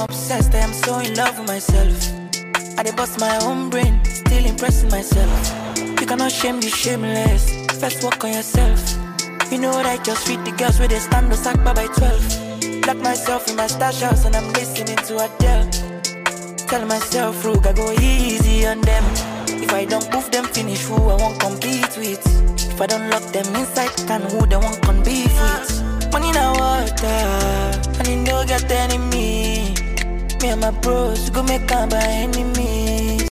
obsessed, I am so in love with myself. I dey bust my own brain, still impressing myself. You cannot shame the shameless, first work on yourself. You know what, I just read the girls where they stand the sack by 12. Lock myself in my stash house and I'm listening to Adele. Tell myself, Rook, I go easy on them. If I don't move them finish, who I won't compete with. If I don't lock them inside, can who they won't con beef with. Money na water, and you don't get enemy. Me and my bros, go make come by enemy.